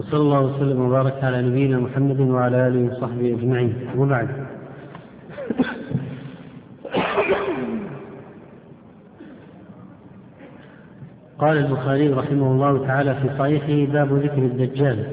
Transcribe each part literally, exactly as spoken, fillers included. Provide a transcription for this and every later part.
وصلى الله وسلم وبارك على نبينا محمد وعلى آله وصحبه أجمعين. وبعد، قال البخاري رحمه الله تعالى في صحيحه: باب ذكر الدجال.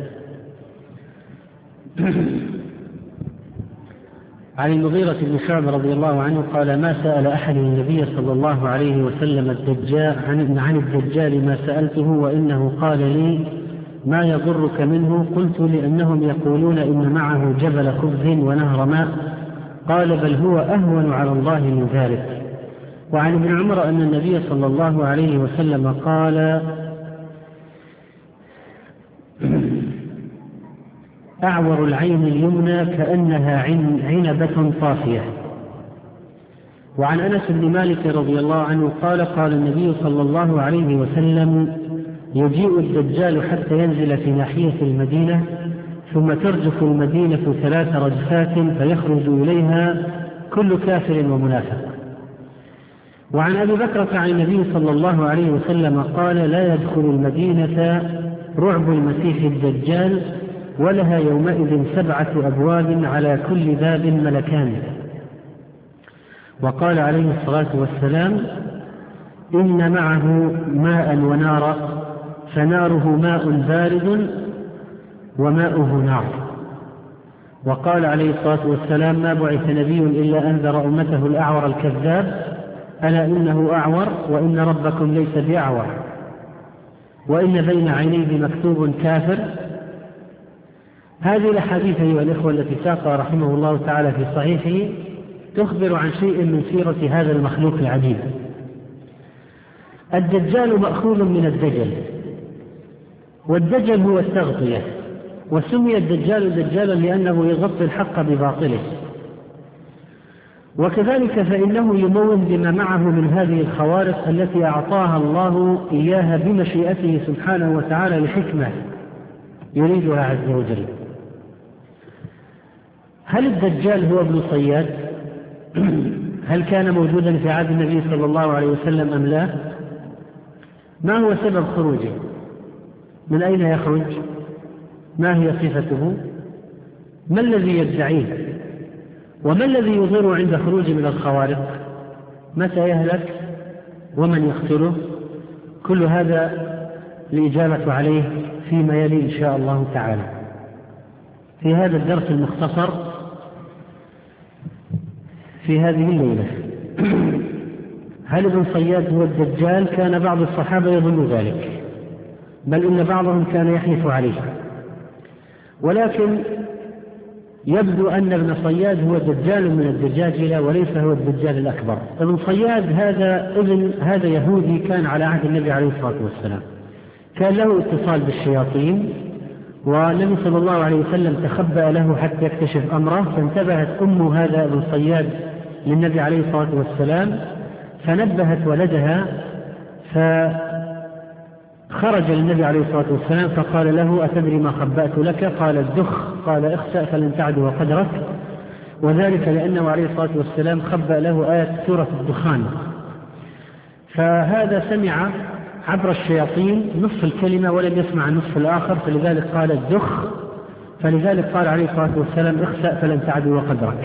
عن المغيرة بن شعبة رضي الله عنه قال: ما سأل أحد النبي صلى الله عليه وسلم الدجال عن, عن الدجال ما سألته، وإنه قال لي: ما يضرك منه؟ قلت: لأنهم يقولون إن معه جبل خبز ونهر ماء. قال: بل هو أهون على الله من ذلك. وعن ابن عمر أن النبي صلى الله عليه وسلم قال: أعور العين اليمنى كأنها عنبة طافية. وعن أنس بن مالك رضي الله عنه قال: قال النبي صلى الله عليه وسلم: يجيء الدجال حتى ينزل في ناحية المدينة، ثم ترجف المدينة ثلاث رجفات فيخرج إليها كل كافر ومنافق. وعن أبي بكرة عن النبي صلى الله عليه وسلم قال: لا يدخل المدينة رعب المسيح الدجال، ولها يومئذ سبعة أبواب على كل باب ملكان. وقال عليه الصلاة والسلام: إن معه ماء ونارا، فناره ماء بارد وماؤه نار. وقال عليه الصلاة والسلام: ما بعث نبي إلا أنذر أمته الأعور الكذاب، ألا إنه أعور وإن ربكم ليس بأعور، وإن بين عينيه مكتوب كافر. هذه الأحاديث أيها الإخوة التي ساقها رحمه الله تعالى في صحيحه تخبر عن شيء من سيرة هذا المخلوق العجيب. الدجال مأخوذ من الدجل، والدجل هو التغطية، وسمي الدجال دجالا لأنه يغطي الحق بباطله. وكذلك فإنه يمون بما معه من هذه الخوارق التي أعطاها الله إياها بمشيئته سبحانه وتعالى لحكمة يريدها عز وجل. هل الدجال هو ابن صياد؟ هل كان موجودا في عهد النبي صلى الله عليه وسلم أم لا؟ ما هو سبب خروجه؟ من أين يخرج؟ ما هي صفته؟ ما الذي يدعيه؟ وما الذي يظهر عند خروجه من الخوارق؟ متى يهلك؟ ومن يقتله؟ كل هذا الإجابة عليه فيما يلي إن شاء الله تعالى في هذا الدرس المختصر في هذه الليلة. هل ابن صياد هو الدجال؟ كان بعض الصحابة يظن ذلك، بل إن بعضهم كان يحلف عليه، ولكن يبدو أن ابن صياد هو دجال من الدجاجلة وليس هو الدجال الأكبر. ابن صياد هذا ابن هذا يهودي كان على عهد النبي عليه الصلاة والسلام، كان له اتصال بالشياطين، والنبي صلى الله عليه وسلم تخبأ له حتى يكتشف أمره، فانتبهت أم هذا ابن صياد للنبي عليه الصلاة والسلام فنبهت ولدها، فخرج للنبي عليه الصلاة والسلام فقال له: أتدري ما خبأت لك؟ قال: الدخ. قال: اخسأ فلن تعدو قدرك. وذلك لأنه عليه الصلاة والسلام خبأ له آية سورة الدخان، فهذا سمع عبر الشياطين نصف الكلمة ولم يسمع النصف الآخر، فلذلك قال الدخ، فلذلك قال عليه الصلاة والسلام: اخسأ فلن تعدو قدرك.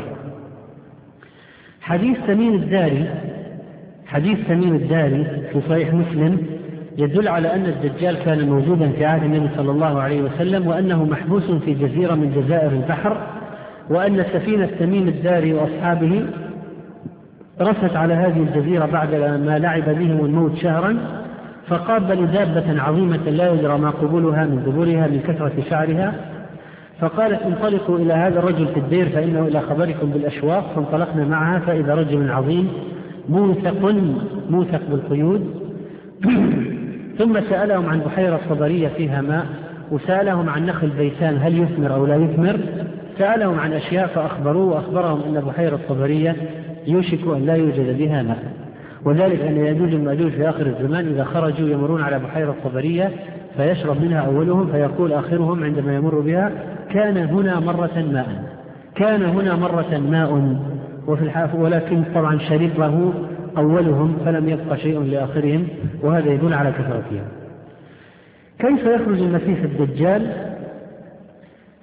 حديث تميم الداري حديث تميم الداري في صحيح مسلم يدل على أن الدجال كان موجودا في عهد النبي صلى الله عليه وسلم، وأنه محبوس في جزيرة من جزائر البحر، وأن سفينة تميم الداري وأصحابه رست على هذه الجزيرة بعد ما لعب بهم الموت شهرا، فقابلوا دابة عظيمة لا يدرى ما قبولها من دبرها من كثرة شعرها، فقالت: انطلقوا إلى هذا الرجل في الدير فإنه إلى خبركم بالأشواق. فانطلقنا معها فإذا رجل عظيم موثق موثق بالقيود. ثم سألهم عن بحيرة صبرية فيها ماء، وسألهم عن نخل بيسان هل يثمر أو لا يثمر، سألهم عن أشياء فأخبروه، وأخبرهم أن بحيرة صبرية يوشك أن لا يوجد بها ماء، وذلك أن يأجوج ومأجوج في آخر الزمان إذا خرجوا يمرون على بحيرة صبرية فيشرب منها أولهم فيقول آخرهم عندما يمر بها: كان هنا مرة ماء كان هنا مرة ماء وفي الحاف، ولكن طبعا شربه أولهم فلم يبقى شيء لآخرهم، وهذا يدل على كثرتها. كيف يخرج المسيح الدجال؟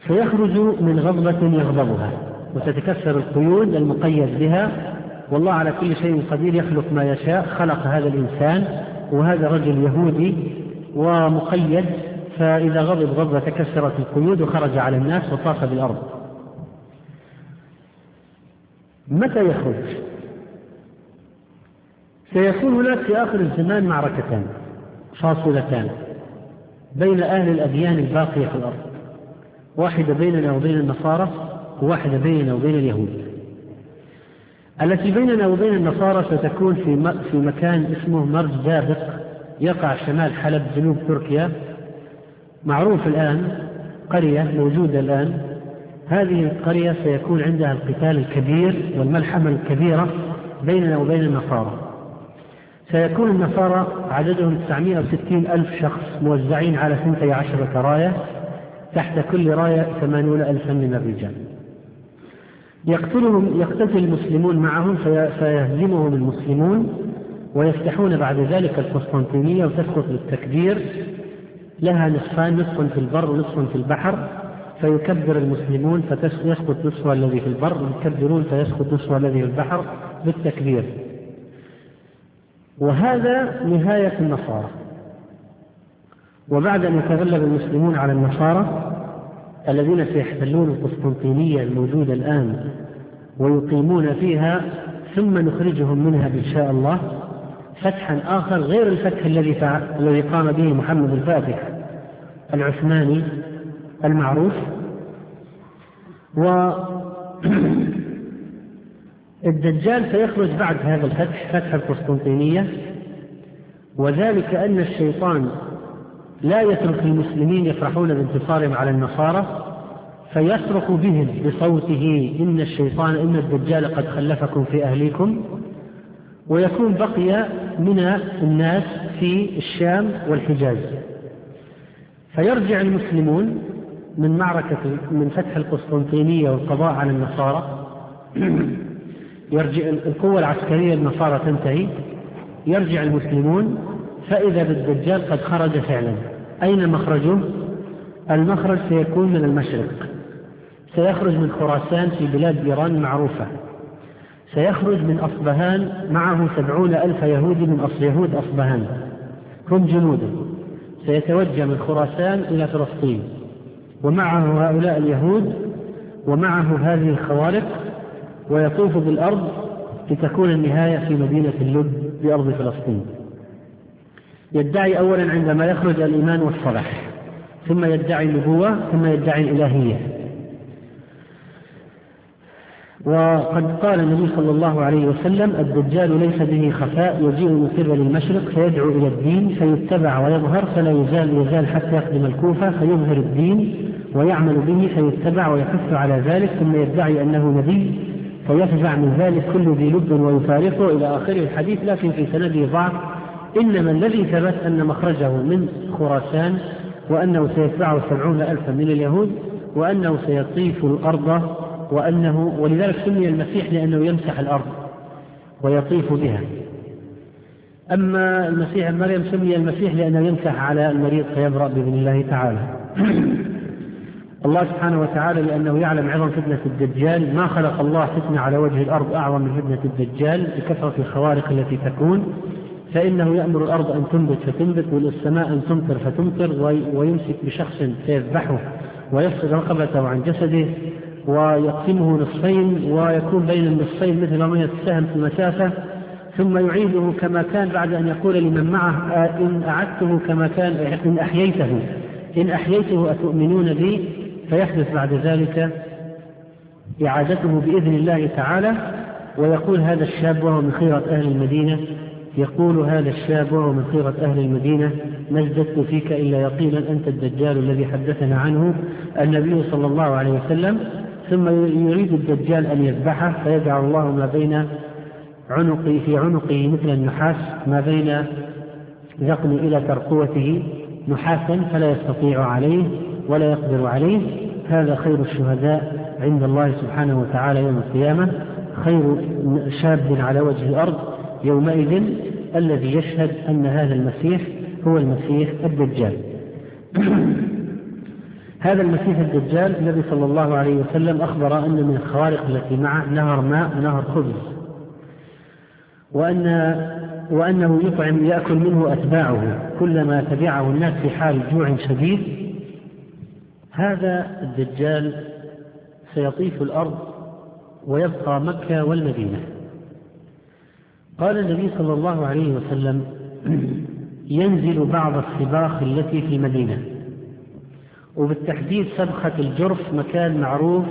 فيخرج من غضبة يغضبها وتتكسر القيود المقيد بها، والله على كل شيء قدير يخلق ما يشاء. خلق هذا الإنسان وهذا رجل يهودي ومقيد، فإذا غضب غضبة تكسرت القيود وخرج على الناس وطاف بالأرض. متى يخرج؟ سيكون هناك في آخر الزمان معركتان فاصلتان بين أهل الأديان الباقية في الأرض، واحدة بيننا وبين النصارى وواحدة بيننا وبين اليهود. التي بيننا وبين النصارى ستكون في في مكان اسمه مرج دابق يقع شمال حلب جنوب تركيا، معروف الآن، قرية موجودة الآن. هذه القرية سيكون عندها القتال الكبير والملحمة الكبيرة بيننا وبين النصارى. سيكون النصارى عددهم تسعمائة وستين ألف شخص موزعين على اثنتي عشرة راية، تحت كل راية ثمانون ألفا من الرجال. يقتلهم يقتتل المسلمون معهم فيهزمهم المسلمون ويفتحون بعد ذلك القسطنطينية وتسقط بالتكبير، لها نصفان، نصف في البر ونصف في البحر، فيكبر المسلمون فيسقط نصفها الذي في البر، ويكبرون فيسقط نصفها الذي في البحر بالتكبير. وهذا نهاية النصارى. وبعد أن يتغلب المسلمون على النصارى الذين سيحتلون القسطنطينية الموجودة الآن ويقيمون فيها، ثم نخرجهم منها إن شاء الله فتحا آخر غير الفتح الذي الذي قام به محمد الفاتح العثماني المعروف. والدجال سيخرج بعد هذا الفتح، فتح القسطنطينية، وذلك أن الشيطان لا يترك المسلمين يفرحون بانتصارهم على النصارى، فيصرخ بهم بصوته: إن الشيطان إن الدجال قد خلفكم في أهليكم. ويكون بقي من الناس في الشام والحجاز، فيرجع المسلمون من معركة من فتح القسطنطينية والقضاء على النصارى، يرجع القوة العسكرية النصارى تنتهي، يرجع المسلمون فإذا بالدجال قد خرج فعلا. أين مخرجه؟ المخرج سيكون من المشرق، سيخرج من خراسان في بلاد إيران معروفة، سيخرج من أصبهان معه سبعون ألف يهودي من أصل يهود أصبهان هم جنوده، سيتوجه من خراسان إلى فلسطين ومعه هؤلاء اليهود ومعه هذه الخوارق، ويطوف بالأرض لتكون النهاية في مدينة اللب بأرض فلسطين. يدعي أولا عندما يخرج الإيمان والصلاح، ثم يدعي النبوة، ثم يدعي الإلهية. وقد قال النبي صلى الله عليه وسلم: الدجال ليس به خفاء، يجيء من قبل المشرق فيدعو إلى الدين فيتبع ويظهر فلا يزال يزال حتى يقدم الكوفة فيظهر الدين ويعمل به فيتبع ويحث على ذلك، ثم يدعي أنه نبي فيفزع من ذلك كل ذي لب ويفارقه إلى آخر الحديث، لكن في سنده ضعف. إنما الذي ثبت أن مخرجه من خراسان، وأنه سيتبعه سبعون ألفا من اليهود، وأنه سيطيف الأرض، وأنه ولذلك سمي المسيح لأنه يمسح الأرض ويطيف بها. أما المسيح مريم سمي المسيح لأنه يمسح على المريض فيبرأ بإذن الله تعالى. الله سبحانه وتعالى لأنه يعلم عظم فتنة الدجال، ما خلق الله فتنة على وجه الأرض أعظم من فتنة الدجال بكثرة الخوارق التي تكون، فإنه يأمر الأرض أن تنبت فتنبت، والسماء أن تمطر فتمطر، ويمسك بشخص فيذبحه ويفصل رقبته عن جسده ويقسمه نصفين، ويكون بين النصفين مثل رمية السهم في المسافة، ثم يعيده كما كان بعد أن يقول لمن معه: إن أعدته كما كان إن أحييته إن أحييته أتؤمنون بي؟ فيحدث بعد ذلك إعادته بإذن الله تعالى. ويقول هذا الشاب وهو من خيرة أهل المدينة يقول هذا الشاب وهو من خيرة أهل المدينة: ما ازددت فيك إلا يقينا أنت الدجال الذي حدثنا عنه النبي صلى الله عليه وسلم. ثم يريد الدجال أن يذبحه فيجعل الله ما بين عنقه في عنقه مثل النحاس، ما بين ذقن إلى ترقوته نحاسا، فلا يستطيع عليه ولا يقدر عليه. هذا خير الشهداء عند الله سبحانه وتعالى يوم القيامة، خير شاب على وجه الأرض يومئذ الذي يشهد أن هذا المسيح هو المسيح الدجال. هذا المسيح الدجال النبي صلى الله عليه وسلم أخبر أن من الخوارق التي معه نهر ماء ونهر خبز، وأن وأنه يطعم يأكل منه أتباعه كلما تبعه الناس في حال جوع شديد. هذا الدجال سيطيف الأرض ويبقى مكة والمدينة. قال النبي صلى الله عليه وسلم: ينزل بعض السباخ التي في المدينة، وبالتحديد سبخة الجرف، مكان معروف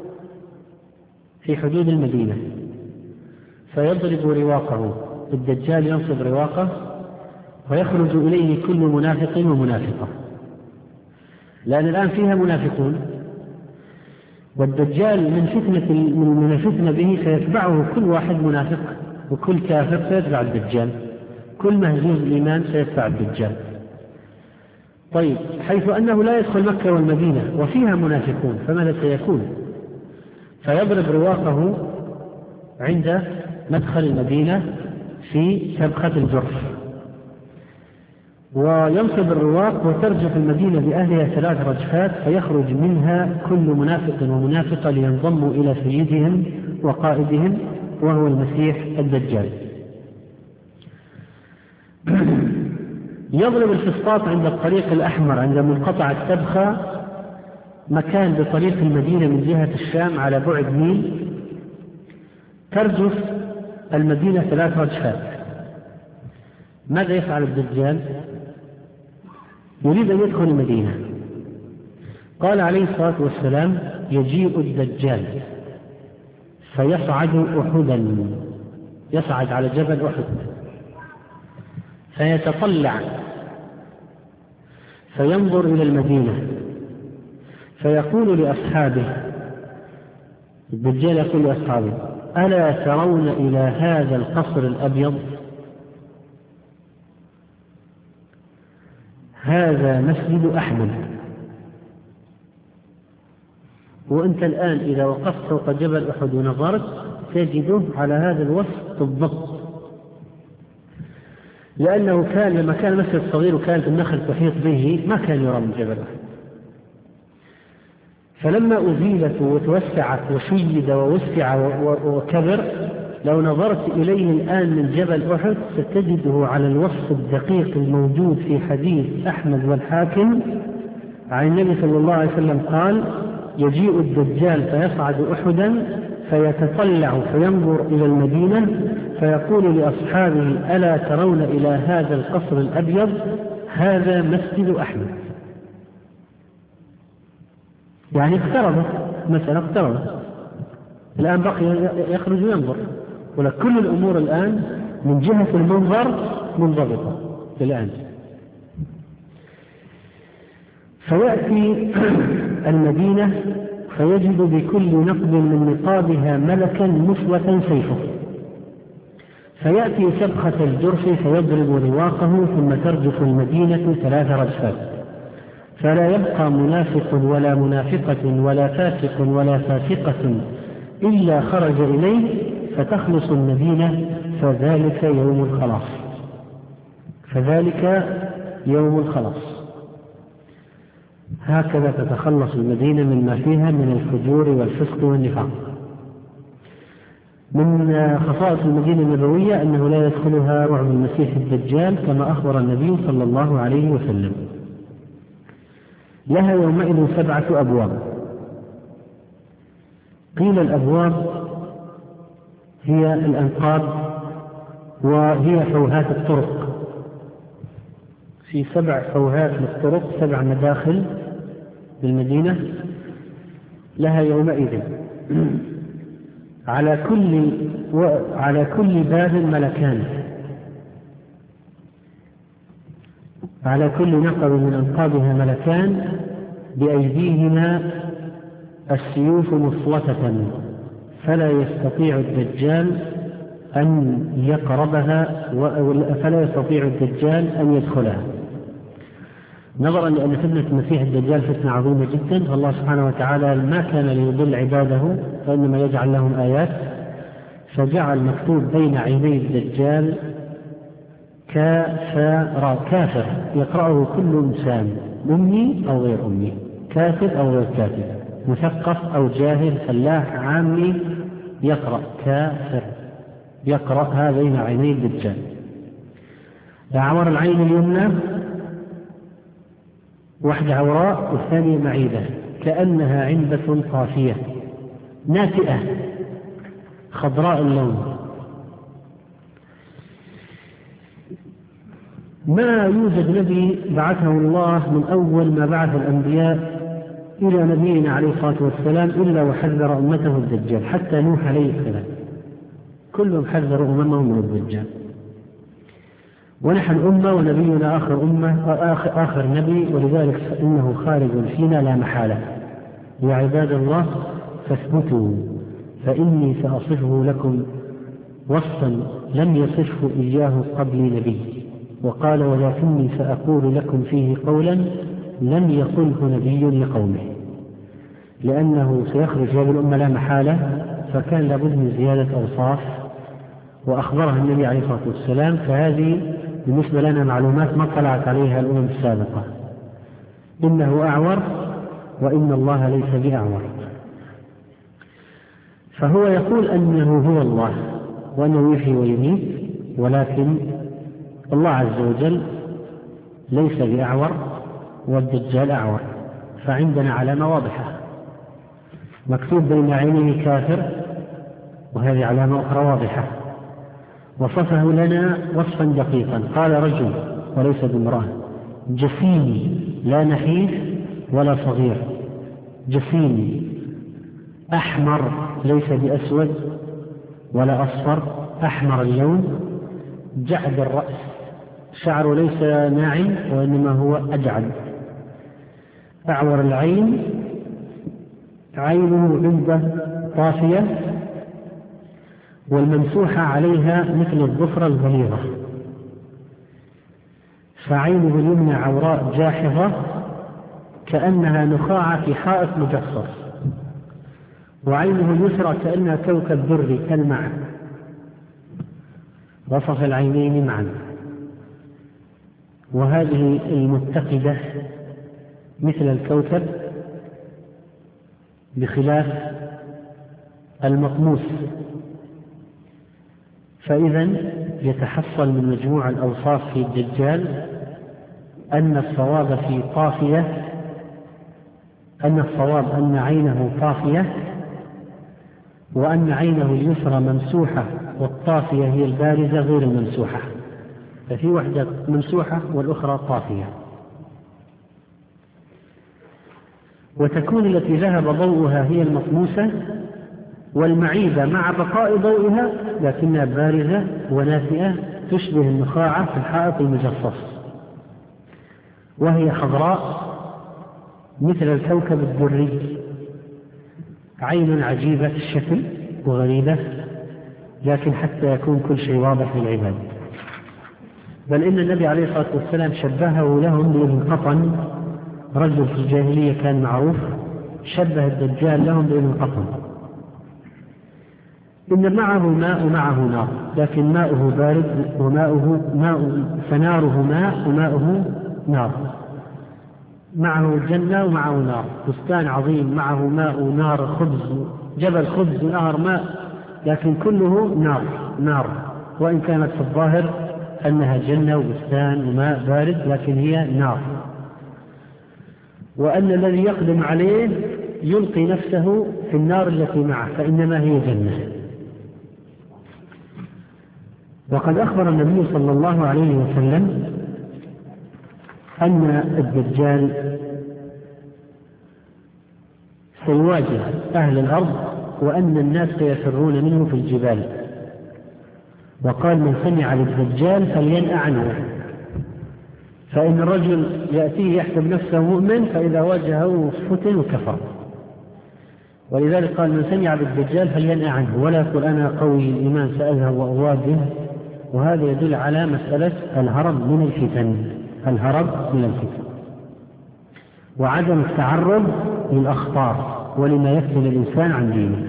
في حدود المدينة، فيضرب رواقه. الدجال ينصب رواقه ويخرج إليه كل منافق ومنافقة، لأن الآن فيها منافقون، والدجال من فتنة من الفتنة به سيتبعه كل واحد منافق، وكل كافر سيتبع الدجال، كل مهزوز الإيمان سيتبع الدجال. طيب، حيث أنه لا يدخل مكة والمدينة وفيها منافقون، فماذا سيكون؟ فيضرب رواقه عند مدخل المدينة في سبخة الجرف، وينصب الرواق، وترجف المدينة بأهلها ثلاث رجفات، فيخرج منها كل منافق ومنافقة لينضموا إلى سيدهم وقائدهم وهو المسيح الدجال. يضرب الفسطاط عند الطريق الأحمر عند منقطع السبخة، مكان بطريق المدينة من جهة الشام على بعد ميل، ترجف المدينة ثلاث رجفات. ماذا يفعل الدجال؟ يريد أن يدخل المدينة. قال عليه الصلاة والسلام: يجيء الدجال فيصعد أحدا، يصعد على جبل أحد، فيتطلع فينظر إلى المدينة، فيقول لأصحابه، الدجال يقول لأصحابه: ألا ترون إلى هذا القصر الأبيض؟ هذا مسجد أحمد. وأنت الآن إذا وقفت فوق جبل أحد ونظرت تجده على هذا الوصف بالضبط، لأنه كان لما كان مسجد صغير وكانت النخل تحيط به ما كان يرى من جبل أحد، فلما أزيلت وتوسعت وشيد ووسع وكبر، لو نظرت إليه الآن من جبل أحد ستجده على الوصف الدقيق الموجود في حديث أحمد والحاكم عن النبي صلى الله عليه وسلم قال: يجيء الدجال فيصعد أحدا فيتطلع فينظر إلى المدينة فيقول لأصحابه: ألا ترون إلى هذا القصر الأبيض؟ هذا مسجد أحمد. يعني اقتربت مسألة، اقتربت الآن، بقي يخرج وينظر، ولكل الأمور الآن من جهة المنظر منضبطة الآن. فيأتي المدينة فيجد بكل نقب من نقابها ملكا مسوة سيفه، فيأتي سبخة الجرف فيضرب رواقه، ثم ترجف المدينة ثلاث رجفات، فلا يبقى منافق ولا منافقة ولا فاسق ولا فاسقة إلا خرج إليه فتخلص المدينة، فذلك يوم الخلاص، فذلك يوم الخلاص. هكذا تتخلص المدينة مما فيها من الفجور والفسق والنفاق. من خصائص المدينة النبوية أنه لا يدخلها رعب المسيح الدجال كما أخبر النبي صلى الله عليه وسلم. لها يومئذ سبعة أبواب. قيل الأبواب هي الأنقاض وهي فوهات الطرق، في سبع فوهات للطرق، سبع مداخل بالمدينة، لها يومئذ على كل على كل باب ملكان، على كل نقب من أنقاضها ملكان بأيديهما السيوف مصوتة، فلا يستطيع الدجال أن يقربها فلا يستطيع الدجال أن يدخلها. نظرا لأن فتنة المسيح الدجال فتنة عظيمة جدا، فالله سبحانه وتعالى ما كان ليضل عباده فإنما يجعل لهم آيات، فجعل مكتوب بين عيني الدجال كافر كافر يقرأه كل إنسان، أمي أو غير أمي، كاتب أو غير كاتب، مثقف أو جاهل، فلاح، عامي، يقرأ كافر، يقرأ هذين عيني الدجال. أعور العين اليمنى واحدة عوراء والثانية معيبة كأنها عنبة طافية ناتئة خضراء اللون. ما يوجد نبي بعثه الله من أول ما بعث الأنبياء إلى نبينا عليه الصلاة والسلام إلا وحذر أمته الدجال، حتى نوح عليه السلام كلهم حذروا أممهم من الدجال. ونحن أمة ونبينا آخر أمة آخر, آخر نبي، ولذلك فإنه خارج فينا لا محالة. يا عباد الله فاثبتوا فإني سأصفه لكم وصفا لم يصفه إياه قبلي نبي. وقال ولكني سأقول لكم فيه قولا لم يقله نبي لقومه، لأنه سيخرج هذه الأمة لا محالة، فكان لابد من زيادة أوصاف وأخبرها النبي عليه الصلاة والسلام. فهذه بالنسبة لنا معلومات ما طلعت عليها الأمم السابقة. إنه أعور وإن الله ليس بأعور. فهو يقول أنه هو الله وأنه يحيي ويميت، ولكن الله عز وجل ليس بأعور والدجال أعور. فعندنا علامة واضحة مكتوب بين عينيه كافر، وهذه علامة أخرى واضحة. وصفه لنا وصفا دقيقا، قال رجل وليس بامرأة، جسيم لا نحيف ولا صغير، جسيم أحمر ليس بأسود ولا أصفر، أحمر اللون، جعد الرأس، شعره ليس ناعم وإنما هو أجعد، أعور العين، عينه عنده طافية والممسوحة عليها مثل الظفر الغليظة، فعينه اليمنى عوراء جاحظة كأنها نخاع في حائط مجصص، وعينه اليسرى كأنها كوكب دري كالمع. وصف العينين معا. وهذه المتقدة مثل الكوكب بخلاف المطموس. فإذا يتحصل من مجموع الأوصاف في الدجال أن الصواب في طافية، أن الصواب أن عينه طافية، وأن عينه اليسرى ممسوحة، والطافية هي البارزة غير الممسوحة، ففي واحدة ممسوحة والأخرى طافية. وتكون التي ذهب ضوءها هي المطموسة، والمعيبة مع بقاء ضوئها لكنها بارزة وناتئة تشبه النخاعة في الحائط المجصص، وهي خضراء مثل الكوكب الدري، عين عجيبة الشكل وغريبة، لكن حتى يكون كل شيء واضح للعباد. بل إن النبي عليه الصلاة والسلام شبهه لهم بابن قطن، رجل في الجاهلية كان معروف، شبه الدجال لهم بابن قطن، إن معه ماء ومعه نار، لكن ماؤه بارد وماؤه ماء، فناره ماء وماؤه نار، معه جنة ومعه نار، بستان عظيم معه ماء ونار، خبز، جبل خبز ونهر ماء، لكن كله نار نار، وإن كانت في الظاهر أنها جنة وبستان وماء بارد، لكن هي نار. وأن الذي يقدم عليه يلقي نفسه في النار التي معه، فإنما هي جنة. وقد أخبر النبي صلى الله عليه وسلم أن الدجال سيواجه أهل الأرض، وأن الناس سيفرون منه في الجبال. وقال من سمع للدجال فلينأ عنه، فإن الرجل يأتيه يحسب نفسه مؤمن، فإذا واجهه فتن وكفر. ولذلك قال من سمع بالدجال فلينأ عنه، ولا يقول أنا قوي الإيمان سأذهب وأواجه. وهذا يدل على مسألة الهرب من الفتن، الهرب من الفتن وعدم التعرض للأخطار ولما يفتن الإنسان عن دينه.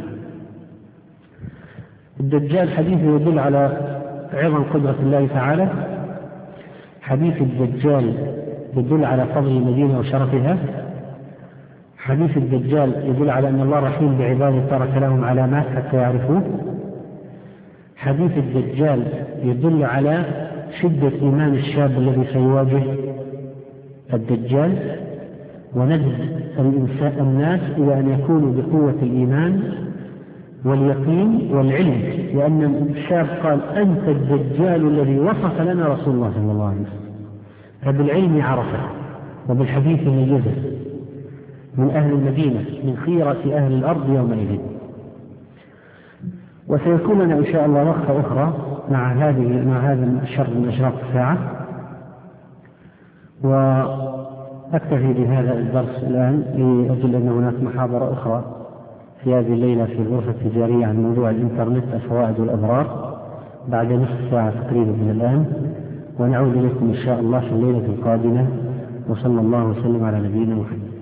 الدجال حديث يدل على عظم قدرة الله تعالى، حديث الدجال يدل على فضل المدينة وشرفها، حديث الدجال يدل على أن الله رحيم بعباده ترك لهم علامات حتى يعرفوه. حديث الدجال يدل على شدة إيمان الشاب الذي سيواجه الدجال، وندب الناس إلى أن يكونوا بقوة الإيمان واليقين والعلم، لأن الشاب قال أنت الدجال الذي وصف لنا رسول الله صلى الله عليه وسلم، فبالعلم عرفه وبالحديث ميزه من أهل المدينة من خيرة أهل الأرض يومئذ. وسيكون لنا إن شاء الله وقفة أخرى مع هذه مع هذا الشر من أشراط الساعة، وأكتفي بهذا الدرس الآن لأجل أن هناك محاضرة أخرى في هذه الليلة في الغرفة التجارية عن موضوع الإنترنت الفوائد والأضرار بعد نصف ساعة تقريبا من الآن، ونعود إليكم إن شاء الله في الليلة القادمة، وصلى الله وسلم على نبينا محمد.